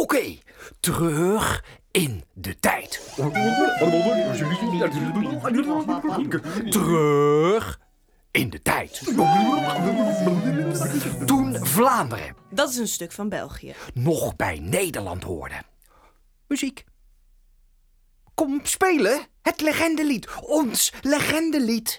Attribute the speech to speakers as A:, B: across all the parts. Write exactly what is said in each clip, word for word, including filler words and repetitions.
A: Oké, terug in de tijd. Terug in de tijd. Toen Vlaanderen
B: Dat is een stuk van België.
A: nog bij Nederland hoorde. Muziek. Kom spelen, het legendelied. Ons legendelied.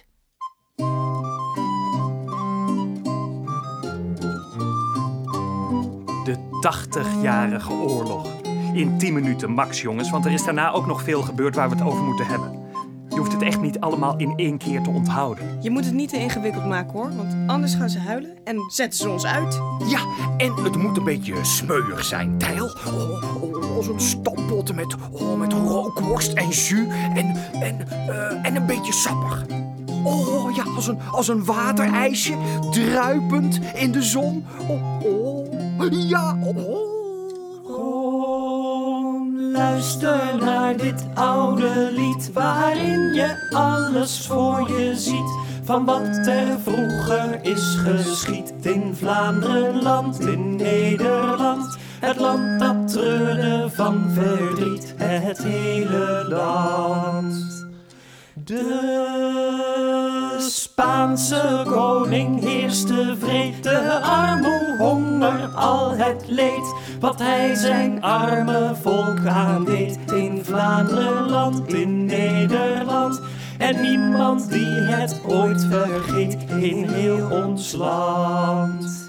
C: De tachtigjarige oorlog. In tien minuten max, jongens, want er is daarna ook nog veel gebeurd waar we het over moeten hebben. Je hoeft het echt niet allemaal in één keer te onthouden.
B: Je moet het niet te ingewikkeld maken, hoor. Want anders gaan ze huilen en zetten ze ons uit.
A: Ja, en het moet een beetje smeuig zijn, Tijl. Oh, oh, als een stampot met, oh, met rookworst en jus en, en, uh, en een beetje sappig. Oh ja, als een, als een waterijsje, druipend in de zon. Oh, oh, ja, oh.
D: Kom, luister naar dit oude lied, waarin je alles voor je ziet. Van wat er vroeger is geschied in Vlaanderenland, in Nederland. Het land dat treurde van verdriet, het hele land. De Spaanse koning heerste vreed, de armoe, honger, al het leed. Wat hij zijn arme volk aandeed in Vlaanderenland, in Nederland. En niemand die het ooit vergeet in heel ons land.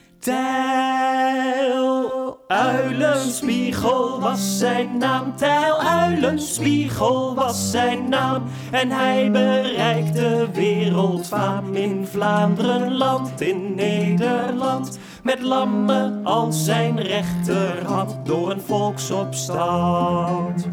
D: Tijl Uilenspiegel was zijn naam, Tijl Uilenspiegel was zijn naam. En hij bereikte wereldfaam in Vlaanderenland, in Nederland. Met lammen als zijn rechterhand door een volksopstand.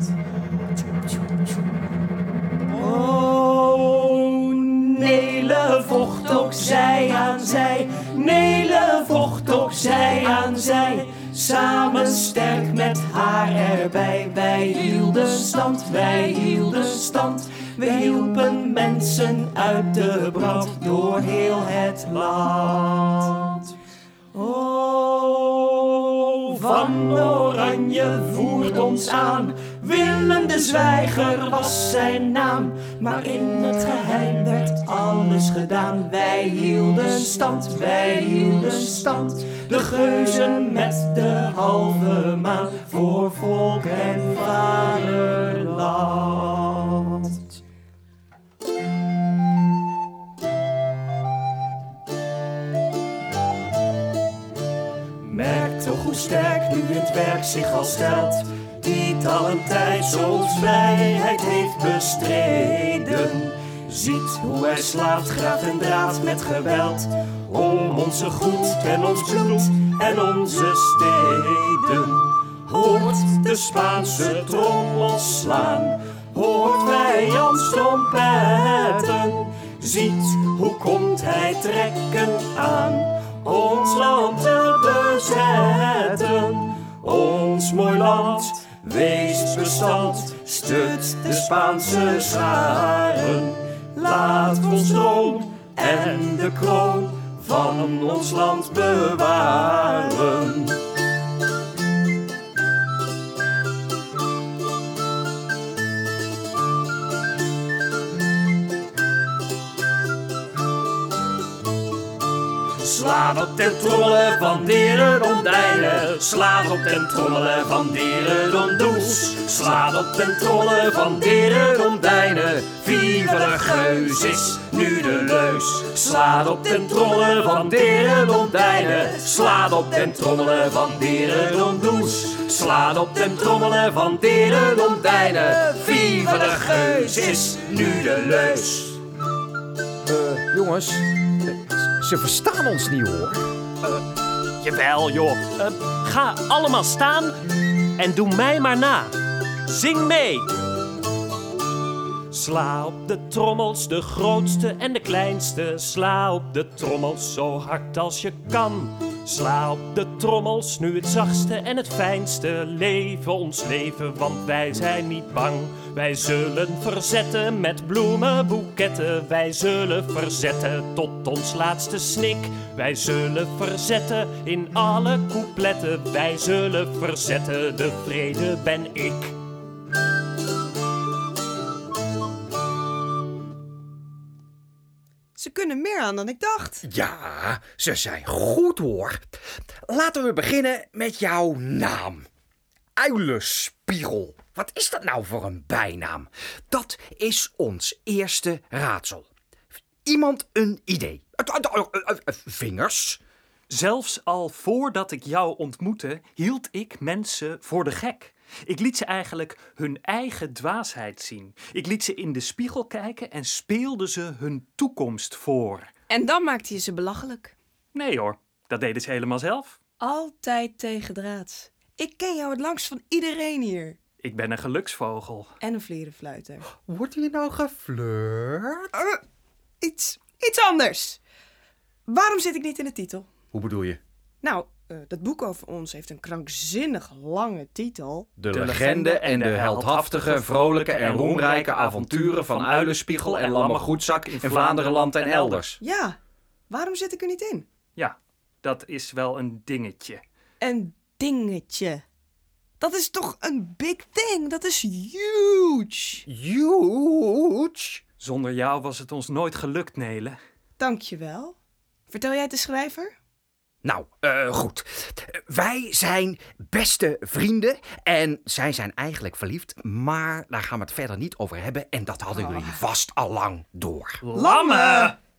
D: Oh, Nele vocht ook zij aan zij, Nele vocht ook zij aan zij. Samen sterk met haar erbij, wij hielden stand, wij hielden stand. We hielpen mensen uit de brand door heel het land. Oh, Van Oranje voert ons aan, Willem de Zwijger was zijn naam. Maar in het geheim werd alles gedaan, wij hielden stand, wij hielden stand. De geuzen met de halve maan, voor volk en vaderland. Merk toch hoe sterk nu het werk zich al stelt, die talentijd zoals vrijheid heeft bestreden. Ziet hoe hij slaapt, graaft en draadt met geweld om onze goed en ons bloed en onze steden. Hoort de Spaanse trommels slaan, hoort vijand trompetten. Ziet hoe komt hij trekken aan, ons land te bezetten. Ons mooi land, wees bestand, stut de Spaanse scharen. Laat ons droom en de kroon van ons land bewaren. Slaat op ten trommelen van Dierenondijnen, slaat op ten trommelen van Dierenondoes. Slaat op ten trommelen van Dierenondijnen, vive de geus is nu de leus. Slaat op ten trommelen van Dierenondijnen, slaat op ten trommelen van Dierenondoes. Slaat op ten trommelen van Dierenondijnen, vive de geus is nu de leus.
A: Uh, jongens, ze verstaan ons niet, hoor.
C: Uh, jawel, joh. Uh, ga allemaal staan en doe mij maar na. Zing mee. Sla op de trommels, de grootste en de kleinste. Sla op de trommels zo hard als je kan.
D: Sla op de trommels, nu het zachtste en het fijnste. Leven ons leven, want wij zijn niet bang. Wij zullen verzetten met bloemenboeketten. Wij zullen verzetten tot ons laatste snik. Wij zullen verzetten in alle coupletten. Wij zullen verzetten, de vrede ben ik.
B: Ze kunnen meer aan dan ik dacht.
A: Ja, ze zijn goed hoor. Laten we beginnen met jouw naam. Uilenspiegel. Wat is dat nou voor een bijnaam? Dat is ons eerste raadsel. Iemand een idee? Vingers?
C: Zelfs al voordat ik jou ontmoette, hield ik mensen voor de gek. Ik liet ze eigenlijk hun eigen dwaasheid zien. Ik liet ze in de spiegel kijken en speelde ze hun toekomst voor.
B: En dan maakte je ze belachelijk.
C: Nee hoor, dat deden ze helemaal zelf.
B: Altijd tegendraads. Ik ken jou het langst van iedereen hier.
C: Ik ben een geluksvogel.
B: En een vlierenfluiter.
A: Wordt hier nou geflirt?
B: Uh, iets, iets anders. Waarom zit ik niet in de titel?
A: Hoe bedoel je?
B: Nou, uh, dat boek over ons heeft een krankzinnig lange titel.
A: De legende en de heldhaftige, vrolijke en roemrijke avonturen van Uilenspiegel en Lamme Goedzak in Vlaanderenland en elders.
B: Ja, waarom zit ik er niet in?
C: Ja, dat is wel een dingetje.
B: Een dingetje. Dat is toch een big thing? Dat is huge.
A: Huge?
C: Zonder jou was het ons nooit gelukt, Nele.
B: Dankjewel. Vertel jij het de schrijver?
A: Nou, uh, goed. Wij zijn beste vrienden en zij zijn eigenlijk verliefd, maar daar gaan we het verder niet over hebben en dat hadden jullie vast al lang door.
C: Lamme!